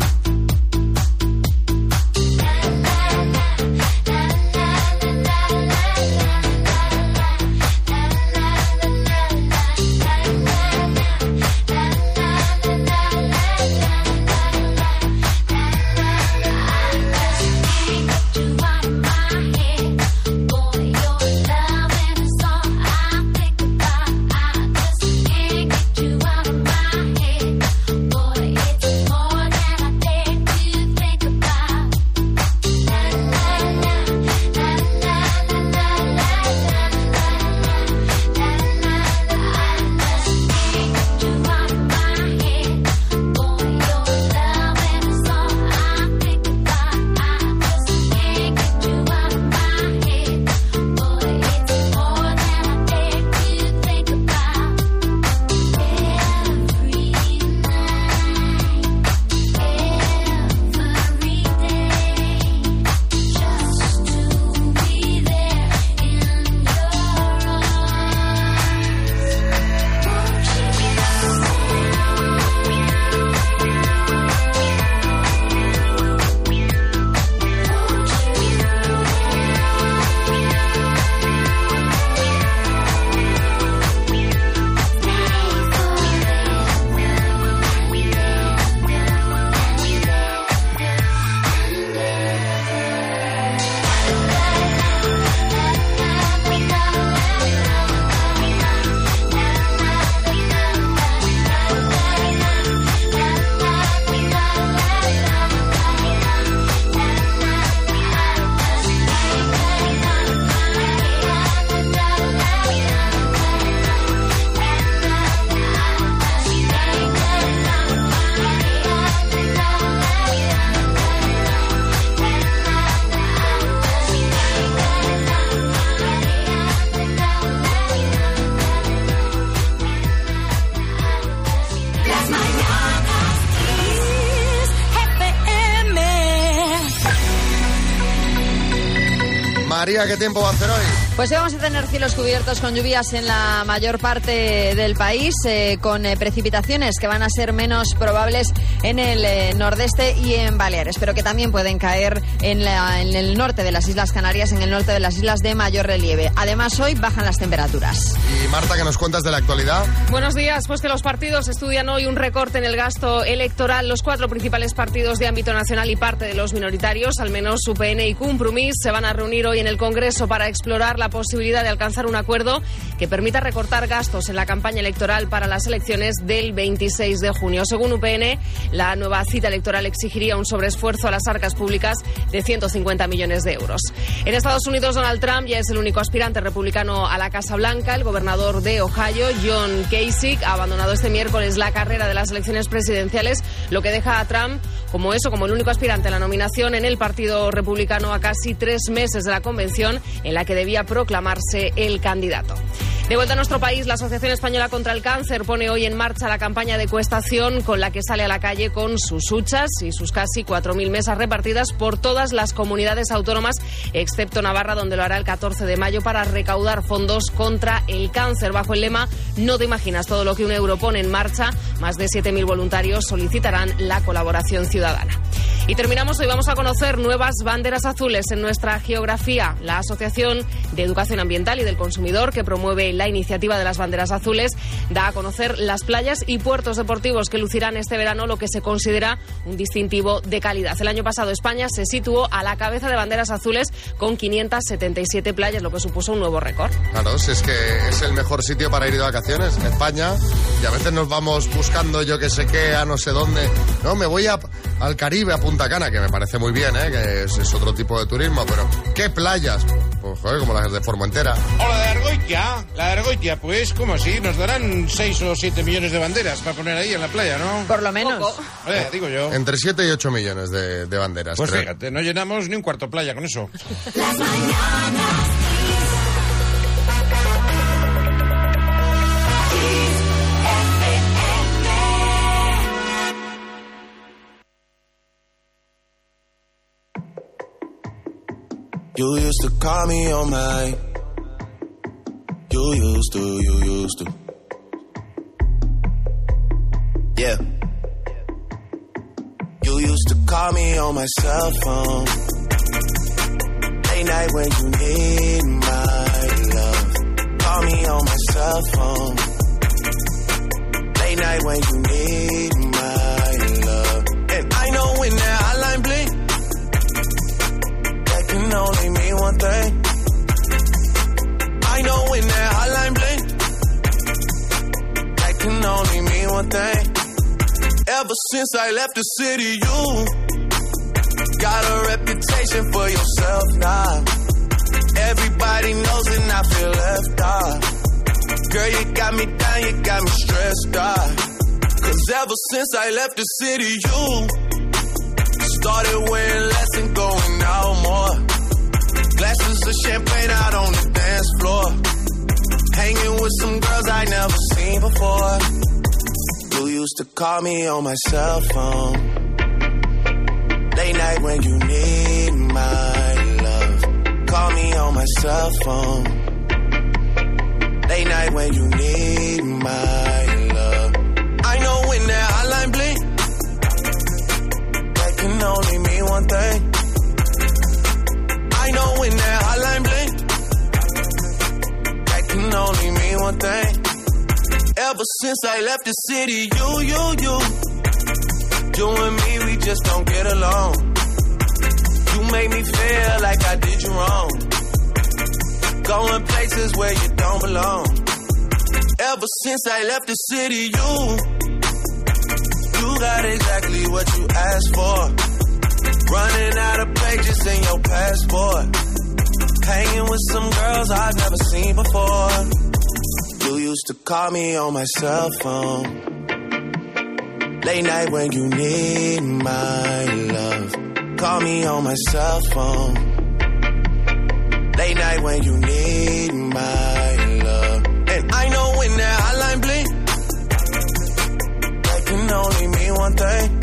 María, ¿qué tiempo va a hacer hoy? Pues hoy vamos a tener cielos cubiertos con lluvias en la mayor parte del país, eh, con eh, precipitaciones que van a ser menos probables en el eh, nordeste y en Baleares, pero que también pueden caer en, la, en el norte de las Islas Canarias, en el norte de las islas de mayor relieve. Además, hoy bajan las temperaturas. Y Marta, ¿qué nos cuentas de la actualidad? Buenos días. Pues que los partidos estudian hoy un recorte en el gasto electoral. Los cuatro principales partidos de ámbito nacional y parte de los minoritarios, al menos U P N y Compromís, se van a reunir hoy en el Congreso para explorar la posibilidad de alcanzar un acuerdo que permita recortar gastos en la campaña electoral para las elecciones del veintiséis de junio. Según U P N, la nueva cita electoral exigiría un sobreesfuerzo a las arcas públicas de ciento cincuenta millones de euros. En Estados Unidos, Donald Trump ya es el único aspirante republicano a la Casa Blanca. El gobernador de Ohio, John Kasich, ha abandonado este miércoles la carrera de las elecciones presidenciales, lo que deja a Trump como eso, como el único aspirante a la nominación en el Partido Republicano a casi tres meses de la convención en la que debía proclamarse el candidato. De vuelta a nuestro país, la Asociación Española contra el Cáncer pone hoy en marcha la campaña de cuestación con la que sale a la calle con sus huchas y sus casi cuatro mil mesas repartidas por todas las comunidades autónomas, excepto Navarra, donde lo hará el catorce de mayo para recaudar fondos contra el cáncer. Bajo el lema "No te imaginas todo lo que un euro pone en marcha", más de siete mil voluntarios solicitarán la colaboración ciudadana. Y terminamos hoy, vamos a conocer nuevas banderas azules en nuestra geografía. La Asociación de Educación Ambiental y del Consumidor, que promueve la iniciativa de las banderas azules, da a conocer las playas y puertos deportivos que lucirán este verano lo que se considera un distintivo de calidad. El año pasado España se situó a la cabeza de banderas azules con quinientas setenta y siete playas, lo que supuso un nuevo récord. Claro, si es que es el mejor sitio para ir de vacaciones en España, y a veces nos vamos buscando yo que sé qué, a no sé dónde. No, me voy a, al Caribe, a Punta Cana, que me parece muy bien, ¿eh? Que es, es otro tipo de turismo, pero ¿qué playas? Pues joder, como las de Formentera. O la de Argoitia, la de Argoitia, pues como así, nos darán seis o siete millones de banderas para poner ahí en la playa, ¿no? Por lo menos. Eh, digo yo. Entre siete y ocho millones de, de banderas. Pues creo. fíjate, no llenamos ni un cuarto playa con eso. Las mañanas. You used to call me on my. You used to, you used to. Yeah. You used to call me on my cell phone. Late night when you need my love. Call me on my cell phone. Late night when you need my love. And I know when that hotline blink, that can only mean one thing. I know when that hotline blink, that can only mean one thing. Ever since I left the city, you got a reputation for yourself now. Everybody knows and I feel left out. Girl, you got me down, you got me stressed out. Cause ever since I left the city, you started wearing less and going out more. Glasses of champagne out on the dance floor. Hanging with some girls I never seen before. You used to call me on my cell phone. Late night when you need my love. Call me on my cell phone. Late night when you need my love. I know when that hotline blink, that can only mean one thing. I know when that hotline blink, that can only mean one thing. Ever since I left the city, you, you, you, you and me, we just don't get along. You make me feel like I did you wrong. Going places where you don't belong. Ever since I left the city, you, you got exactly what you asked for. Running out of pages in your passport. Hanging with some girls I've never seen before. You used to call me on my cell phone. Late night when you need my love. Call me on my cell phone. Late night when you need my love. And I know when that hotline blink, that can only mean one thing.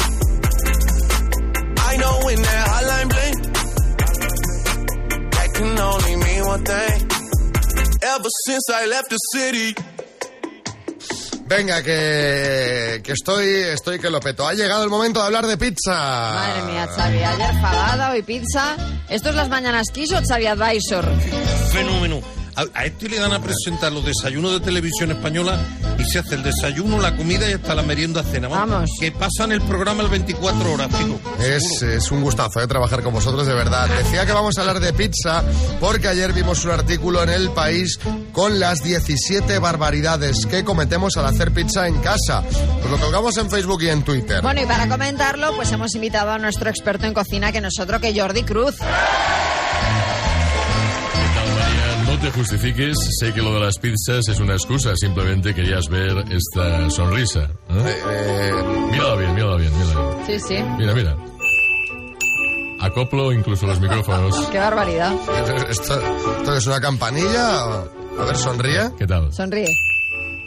I know when that hotline blink, that can only mean one thing. Ever since I left the city. Venga, que, que estoy, estoy que lo peto. Ha llegado el momento de hablar de pizza. Madre mía, Xavi, ayer fabada, hoy pizza. ¿Esto es las mañanas Kiss o Xavi Advisor? Fenómeno. A, a este le dan a presentar los desayunos de televisión española y se hace el desayuno, la comida y hasta la merienda cena. Vamos. Vamos. Que pasan el programa el veinticuatro horas, fijo. Es, es un gustazo eh, trabajar con vosotros, de verdad. Decía que vamos a hablar de pizza porque ayer vimos un artículo en El País con las diecisiete barbaridades que cometemos al hacer pizza en casa. Pues lo colgamos en Facebook y en Twitter. Bueno, y para comentarlo, pues hemos invitado a nuestro experto en cocina, que no es otro que Jordi Cruz. No te justifiques, sé que lo de las pizzas es una excusa, simplemente querías ver esta sonrisa. ¿eh? Eh, eh, mírala bien, mírala bien, mírala bien. Sí, sí. Mira, mira. Acoplo incluso los micrófonos. Qué barbaridad. ¿Esto, esto es una campanilla? A ver, sonríe. ¿Qué tal? Sonríe.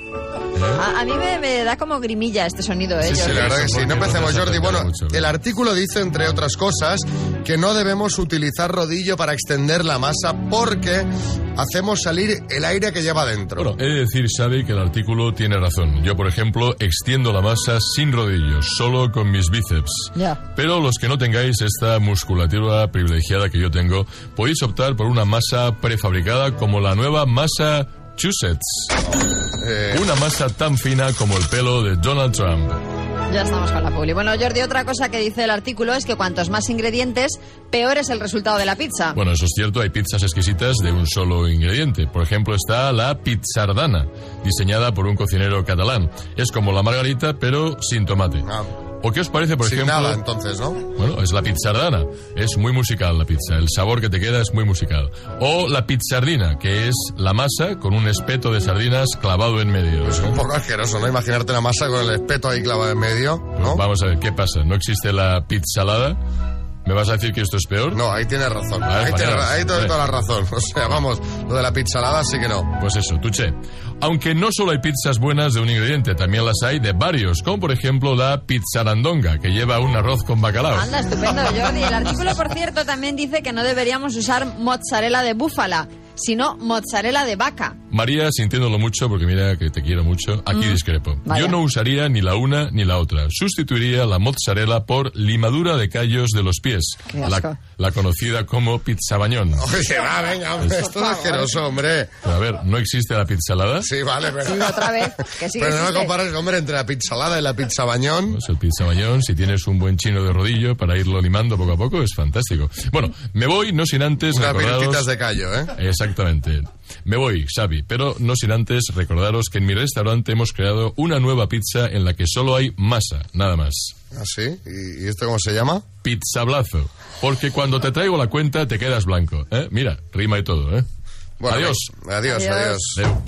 A, a mí me, me da como grimilla este sonido, ¿eh? Sí, sí, la verdad que sí. No empecemos, Jordi. Bueno, el artículo dice, entre otras cosas, que no debemos utilizar rodillo para extender la masa porque hacemos salir el aire que lleva dentro. Bueno, he de decir, Xavi, que el artículo tiene razón. Yo, por ejemplo, extiendo la masa sin rodillos, solo con mis bíceps. Ya. Pero los que no tengáis esta musculatura privilegiada que yo tengo, podéis optar por una masa prefabricada como la nueva masa Massachusetts. Eh. Una masa tan fina como el pelo de Donald Trump. Ya estamos con la publi. Bueno, Jordi, otra cosa que dice el artículo es que cuantos más ingredientes, peor es el resultado de la pizza. Bueno, eso es cierto, hay pizzas exquisitas de un solo ingrediente. Por ejemplo, está la pizzardana, diseñada por un cocinero catalán. Es como la margarita, pero sin tomate. Ah. ¿O qué os parece, por Sin ejemplo? nada, entonces, ¿no? Bueno, es la pizzardana. Es muy musical la pizza. El sabor que te queda es muy musical. O la pizzardina, que es la masa con un espeto de sardinas clavado en medio. Es un poco asqueroso, ¿no? Imaginarte la masa con el espeto ahí clavado en medio, ¿no? Vamos a ver, ¿qué pasa? ¿No existe la pizzalada? ¿Me vas a decir que esto es peor? No, ahí tienes razón. Vale, ahí tienes, mañana. ahí tienes Vale. toda la razón. O sea, vamos, lo de la pizzalada sí que no. Pues eso, tuché. Aunque no solo hay pizzas buenas de un ingrediente, también las hay de varios, como por ejemplo la pizzarandonga, que lleva un arroz con bacalao. Anda, estupendo, Jordi. El artículo, por cierto, también dice que no deberíamos usar mozzarella de búfala, sino mozzarella de vaca. María, sintiéndolo mucho, porque mira que te quiero mucho, aquí Mm, discrepo. vaya. Yo no usaría ni la una ni la otra. Sustituiría la mozzarella por limadura de callos de los pies, Qué asco. la, la conocida como pizzabañón. Oye, va, venga, hombre, esto es asqueroso, hombre. Pero a ver, ¿no existe la pizzalada? Sí, vale, pero... Sí, otra vez, que sí que Pero no me existe. compares, hombre, entre la pizzalada y la pizzabañón. Pues el pizzabañón, si tienes un buen chino de rodillo para irlo limando poco a poco, es fantástico. Bueno, me voy, no sin antes Unas recordaros... virutitas de callo, ¿eh? Exactamente. Me voy, Xavi, pero no sin antes recordaros que en mi restaurante hemos creado una nueva pizza en la que solo hay masa, nada más. ¿Ah, sí? ¿Y, y esto cómo se llama? Pizzablazo. Porque cuando te traigo la cuenta te quedas blanco, ¿eh? Mira, rima y todo, ¿eh? Bueno, adiós. Adiós, adiós. adiós. Adeu.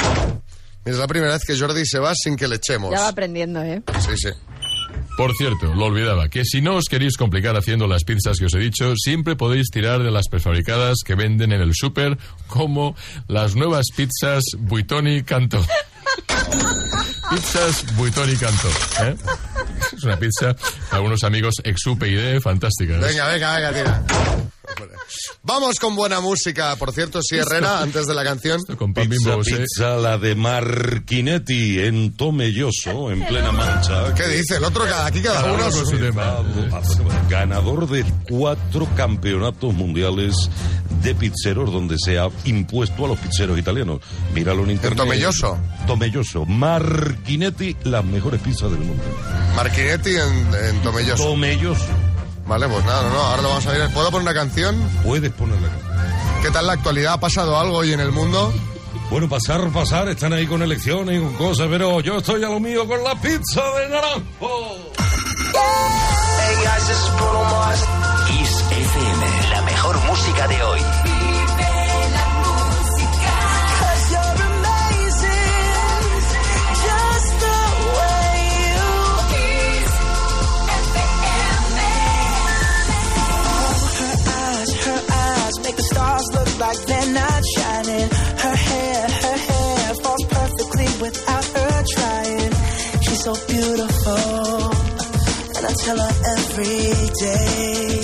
Es la primera vez que Jordi se va sin que le echemos. Ya va aprendiendo, ¿eh? Sí, sí. Por cierto, lo olvidaba, que si no os queréis complicar haciendo las pizzas que os he dicho, siempre podéis tirar de las prefabricadas que venden en el súper, como las nuevas pizzas Buitoni Canto. Pizzas Buitoni Canto, ¿eh? Es una pizza para unos amigos ex U P yD fantástica. ¿eh? Venga, venga, venga, tira. Vamos con buena música. Por cierto, sí, Herrera, antes de la canción. Con pan Pizza, Bimbo, sí. pizza, la de Marchinetti en Tomelloso, en plena Mancha. ¿Qué dice? El otro, cada- aquí cada uno con su tema. Ganador de cuatro campeonatos mundiales de pizzeros donde se ha impuesto a los pizzeros italianos. Míralo en internet. Tomelloso? Tomelloso. Marchinetti, las mejores pizzas del mundo. Marchinetti en, en Tomelloso. Tomelloso. Vale, pues nada, no, no, ahora lo vamos a ver. ¿Puedo poner una canción? Puedes ponerla. ¿Qué tal la actualidad? ¿Ha pasado algo hoy en el mundo? Bueno, pasar, pasar, están ahí con elecciones y con cosas, pero yo estoy a lo mío con la pizza de naranjo. Hey guys, this is Bruno Mars. Kiss F M, la mejor música de hoy. Like they're not shining. Her hair, her hair falls perfectly without her trying. She's so beautiful, and I tell her every day.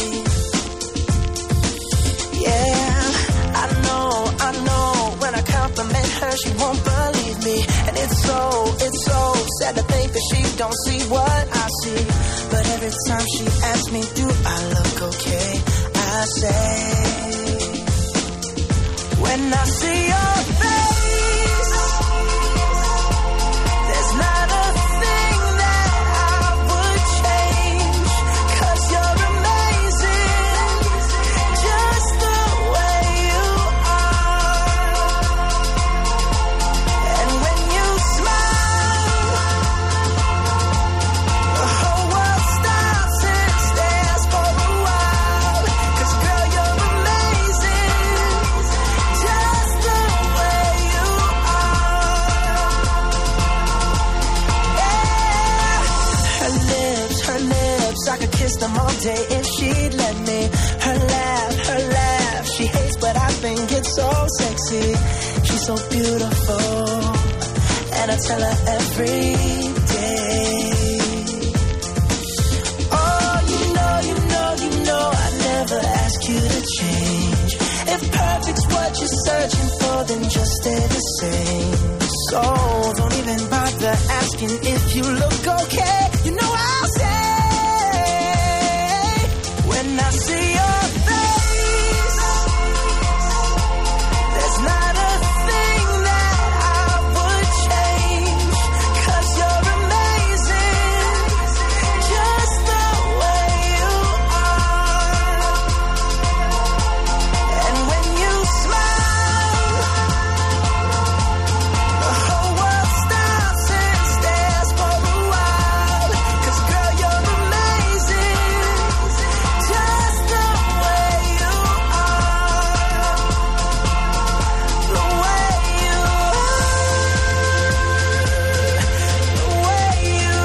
Yeah, I know, I know. When I compliment her, she won't believe me, and it's so, it's so sad to think that she don't see what I see. But every time she asks me, do I look okay? I say. When I see your face, there's not a thing that I would change. 'Cause you're amazing, just the way you are. And when you smile, the whole world stops and stares for a while. 'Cause girl, you're amazing. Just the way you are. Yeah. Her lips, her lips, I could kiss them all day if she'd let me. Her laugh, her laugh, she hates but I think it's so sexy. She's so beautiful, and I tell her every day. Oh, you know, you know, you know I never ask you to change. If perfect's what you're searching for, then just stay the same. So don't even bother asking if you look okay. You know I'll say when I see your face, there's not a thing that I would change, 'cause you're amazing, just the way you are. And when you smile, the whole world stops and stares for a while, 'cause girl, you're amazing, just the way you are, the way you are, the way you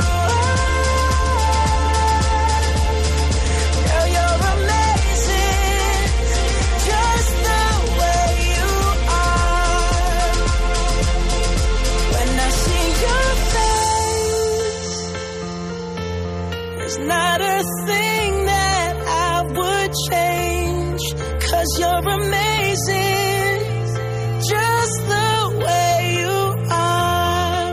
are. Girl, you're amazing, just the way you are. When I see your face, there's not a thing that I would change, 'cause you're amazing, just the way you are.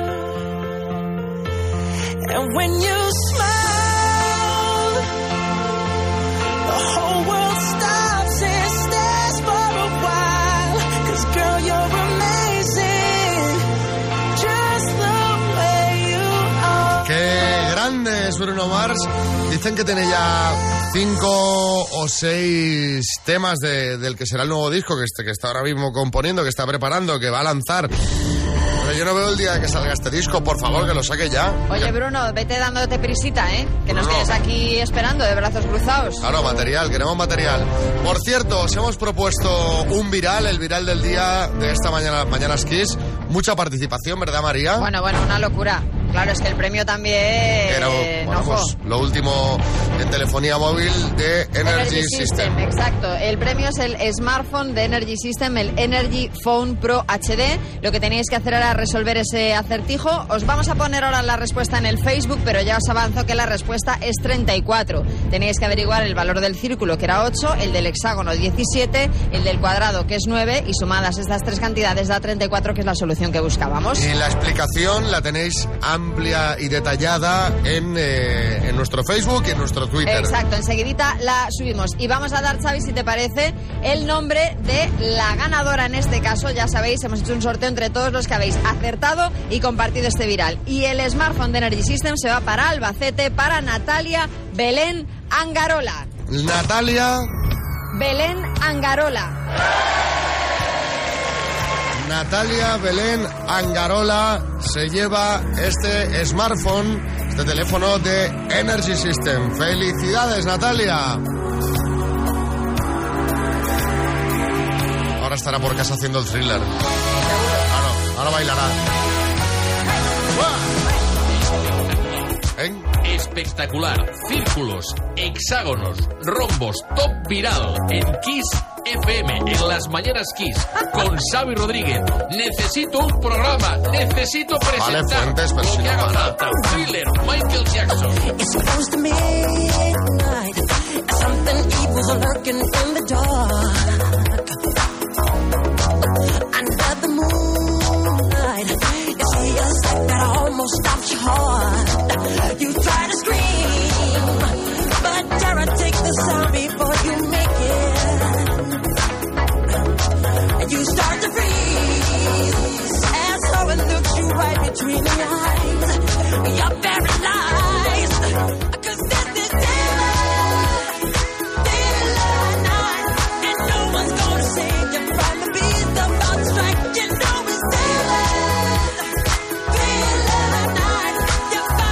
And when you smile, the whole world stops and stares for a while, 'cause girl, you're amazing, just the way you are. Qué grande es Bruno Mars. Dicen que tiene ya cinco o seis temas de- del que será el nuevo disco que, este, que está ahora mismo componiendo, que está preparando, que va a lanzar. Pero yo no veo el día de que salga este disco. Por favor, que lo saque ya. Oye, Bruno, vete dándote prisita, ¿eh? Que nos Bruno. tienes aquí esperando de brazos cruzados. Claro, material, queremos material. Por cierto, os hemos propuesto un viral, el viral del día de esta mañana, Mañanas Kiss. Mucha participación, ¿verdad, María? Bueno, bueno, una locura. Claro, es que el premio también... Era bueno, ojo. pues, lo último en telefonía móvil de Energy, System. Exacto. El premio es el smartphone de Energy System, el Energy Phone Pro H D. Lo que tenéis que hacer era resolver ese acertijo. Os vamos a poner ahora la respuesta en el Facebook, pero ya os avanzo que la respuesta es treinta y cuatro. Tenéis que averiguar el valor del círculo, que era ocho, el del hexágono diecisiete, el del cuadrado, que es nueve, y sumadas estas tres cantidades da treinta y cuatro, que es la solución que buscábamos. Y la explicación la tenéis amplia y detallada en, eh, en nuestro Facebook y en nuestro Twitter. Exacto, enseguidita la subimos. Y vamos a dar, Xavi, si te parece, el nombre de la ganadora en este caso. Ya sabéis, hemos hecho un sorteo entre todos los que habéis acertado y compartido este viral. Y el smartphone de Energy System se va para Albacete, para Natalia Belén Angarola. Natalia Belén Angarola. Natalia Belén Angarola se lleva este smartphone, este teléfono de Energy System. ¡Felicidades, Natalia! Ahora estará por casa haciendo el thriller. Claro, ahora bailará. ¿Eh? Espectacular, círculos, hexágonos, rombos, top viral en Kiss F M, en las mañanas Kiss, con Xavi Rodríguez. Necesito un programa, necesito presentar Vale, Fuentes, pero lo si que no haga para. falta. Thriller, Michael Jackson. It's close to midnight, something evil's lurking in the dark. Under the moonlight, you see a sight that almost stops your heart. You try to scream, but terror takes the sound before you make it. And you start to freeze as horror looks you right between the eyes. You're paralyzed. Strike, you know it's daylight. Thriller night, you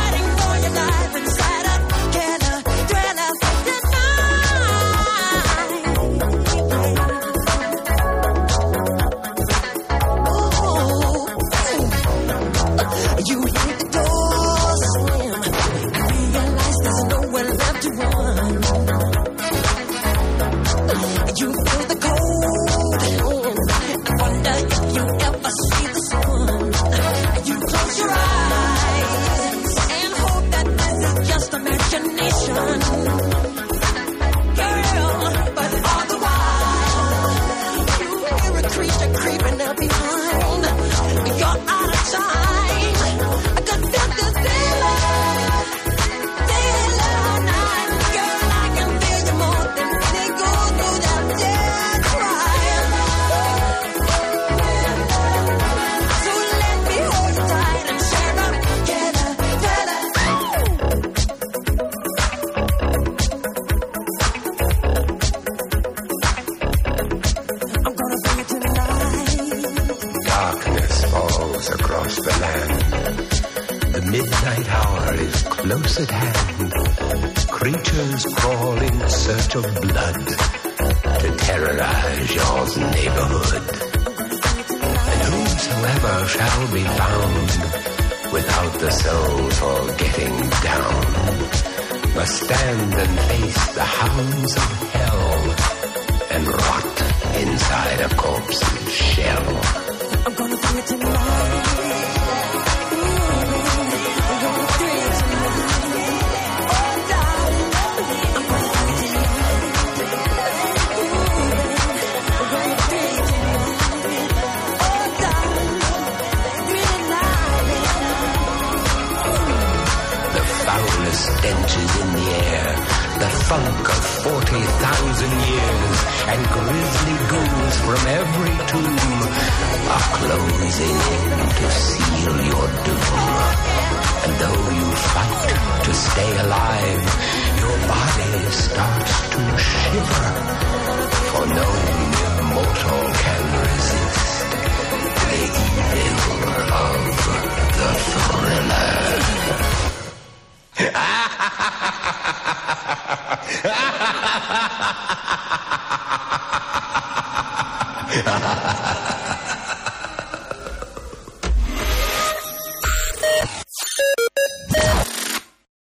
The midnight hour is close at hand. Creatures crawl in search of blood to terrorize your neighborhood. And whosoever shall be found without the soul for getting down must stand and face the hounds of hell and rot inside a corpse's shell. I'm gonna do it tonight. Stenches in the air, the funk of forty thousand years, and grisly ghouls from every tomb are closing in to seal your doom. And though you fight to stay alive, your body starts to shiver, for no immortal can resist the evil of the thriller. Ha ha ha ha ha!